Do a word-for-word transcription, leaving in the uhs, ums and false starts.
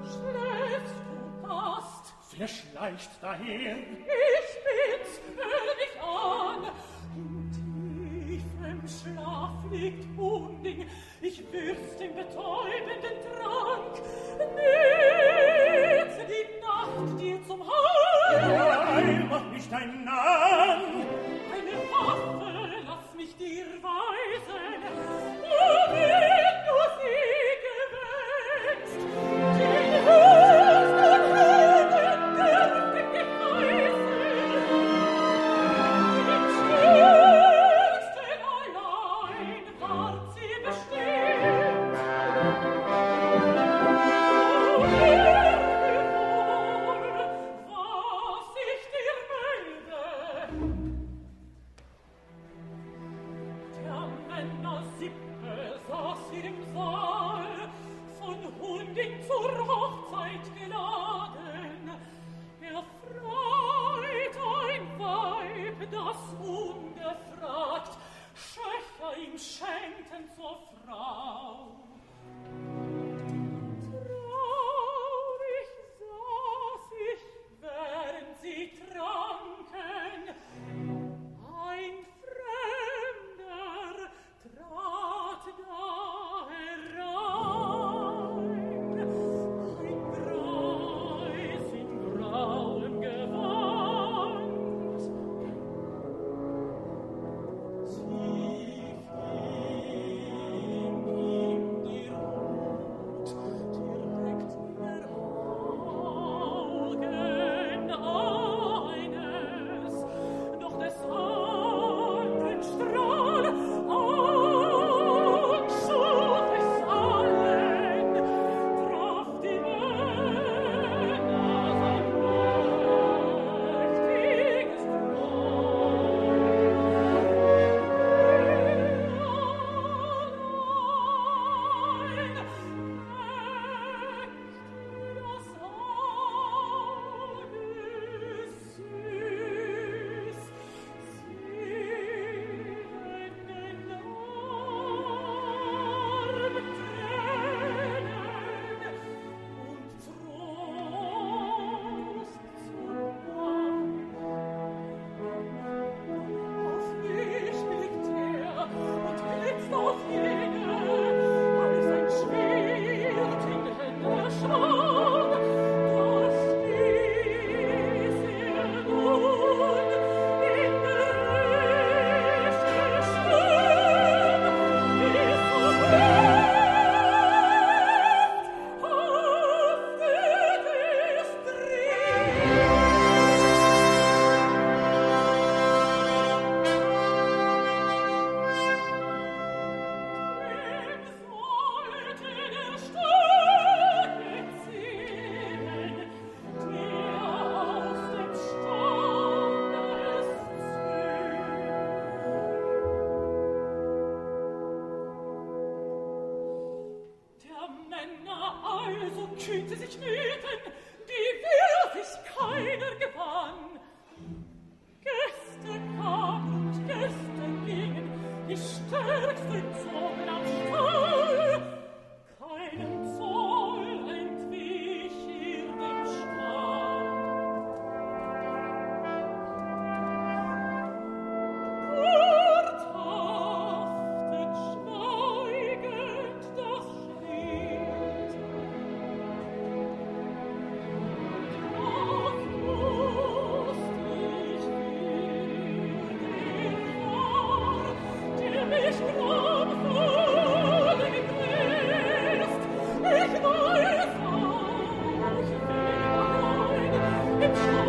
Schläfst du, Gast? Wer schleicht daher? Ich bin's, hör mich an. In tiefem Schlaf liegt Hunding, ich würz den betäubenden Trank. Nähte die Nacht dir zum Heil. Nein, mach nicht dein Namen. Eine Waffe, lass mich dir weisen, wohin du sie gewählst. Den höchsten Helden dürfte dich heißen, den stärksten allein ward sie bestimmt. O höre wohl, was ich dir melde. Der Männer Sippe saß hier im Saal, von Hunding zur Hochzeit geladen. Er freut ein Weib, das ungefragt Schöcher ihm schenkten zur Frau. Traurig saß ich, während sie tranken. Ein Fremder trat da herein, ein Greis in grauem Gewand. Tief hing ihm die Hut, direkt in Augen eines, noch des anderen Strahl anschuf es allen, traf die Männer sein mächtiges Auf mich blickt er und blitzt auf jene, als ein Schwert in Hände schwang. Da stieß er nun in Rechte Sturm, bis zum Heft haftet es drin. Wem sollte der Starke zählen, der aus dem Standes zöhnt? Der Männer also kühnte sich Mythen, die will sich keiner gewann. Gäste kamen und Gäste gingen, die Stärksten zogen am Stall. Keinem Zoll entwich ihr dem Stall. Dort haftet schweigend das Schild. Ach, wusst ich, wie der war, der mich grauenvoll gegräßt. Ich weiß auch, wer allein im Schlaf